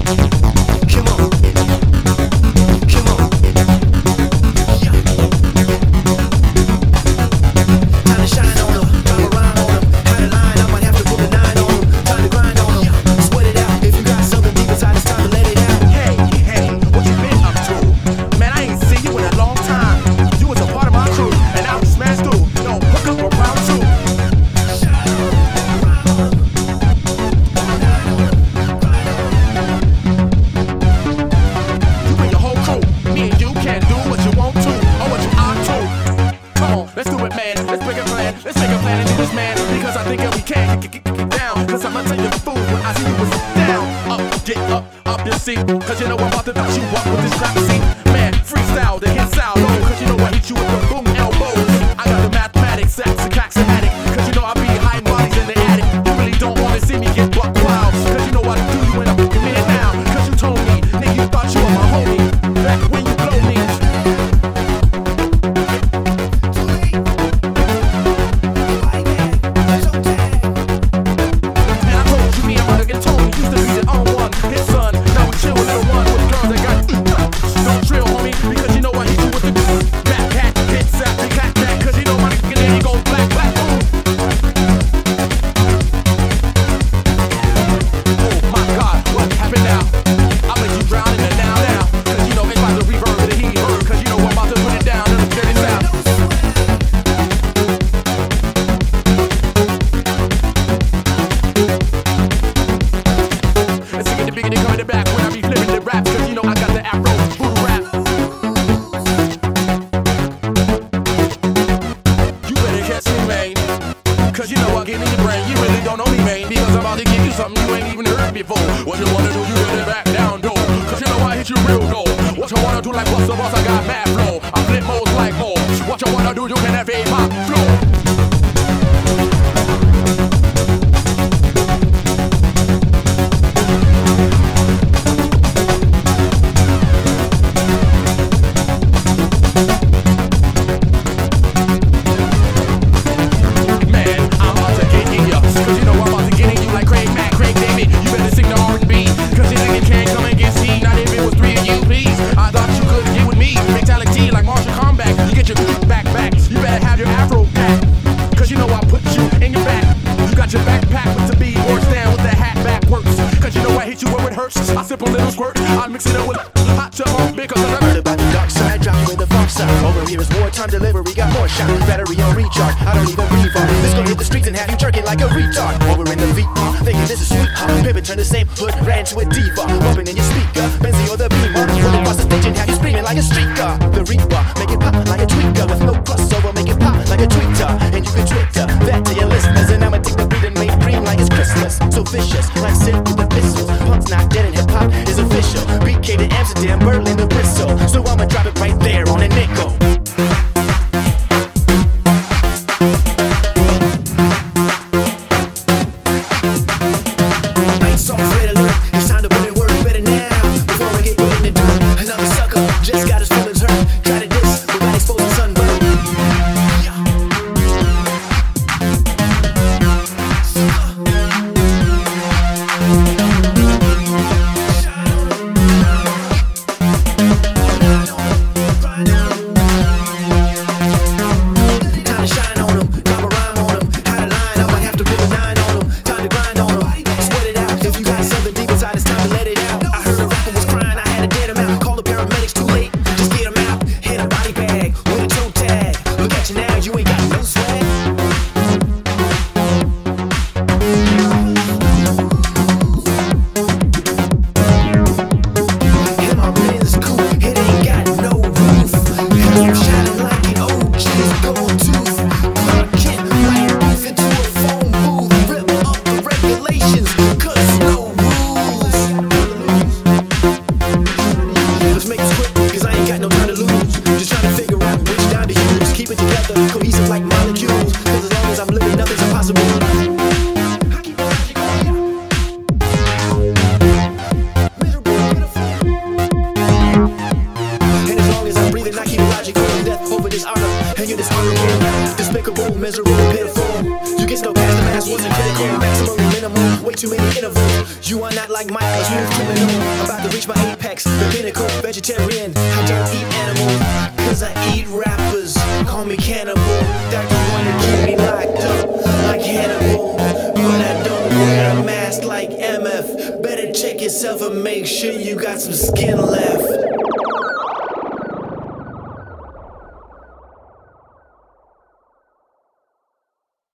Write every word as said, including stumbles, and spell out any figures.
Cause you know I'm about to knock you up with this rap scene. Man, freestyle, the hit sound low. Cause you know I hit you with the boom elbows. I got the mathematics, that's a axiomatic. Cause you know I be hiding bodies in the attic. You really don't wanna see me get buck wild. Cause you know I do you in a fucking minute now. Cause you told me, nigga, you thought you were my homie. Back when you blow me. And I told you me, I'm gonna get told me. Used to be the on one, his son. Now we chill with the one with the girls that got don't drill, homie, because you know I hit you with the back hat, hit sap, the cat back, cause you know my nigga then he goes black, black, boom. Oh my God, what happened now? I'll make you drown in the now, now, cause you know it's about to reverb the heat, cause you know I'm about to put it down and let's get it out. Let's get the bigger they come in the back when I be flipping the rap, cause you know I got the afro, voodoo rap. You better catch me, man, cause you know I get in your brain. You really don't know me, man, because I'm about to give you something you ain't even heard before. What you wanna do, you better back down, though, cause you know I hit you real low. What you wanna do like what's the boss, I got mad flow. I flip modes like more. What you wanna do, you can have a pop flow. I sip a little squirt, I mix it up with hot chocolate because I'm heard about the dark side, drop with the funk side. Over here is wartime delivery, got more shot. Battery on recharge, I don't even revive. Let's go hit the streets and have you jerking like a retard. Over in the V R, thinking this is sweet. Pivot, turn the same hood, ran to a diva. Bumping in your speaker, Benzie or the Beamer. Roll across the stage and have you screaming like a streaker. The Reaper, make it pop like a tweaker. With no crossover, make it pop like a tweeter. And you can Twitter that to your listeners. And I'ma take the beat and make dream like it's Christmas. So vicious, like Sid with the pistols. Punk's not dead and hip hop is official. B K to Amsterdam, Berlin to Bristol. So I'ma drop it right there on a nickel. Lights off, red alert. It's time to put it work better now. Before I get put in the dirt. Another sucker just got his feelings hurt. Try to diss without exposing sunburn. Miserable, pitiful. You get no past the mass, wasn't critical. Maximum, minimum, way too many intervals. You are not like Mike, cause you criminal. I'm about to reach my apex, the pinnacle, vegetarian. I don't eat animals, cause I eat rappers. Call me cannibal, doctors wanna keep me locked up like Hannibal, but I don't wear a mask like M F. Better check yourself and make sure you got some skin left.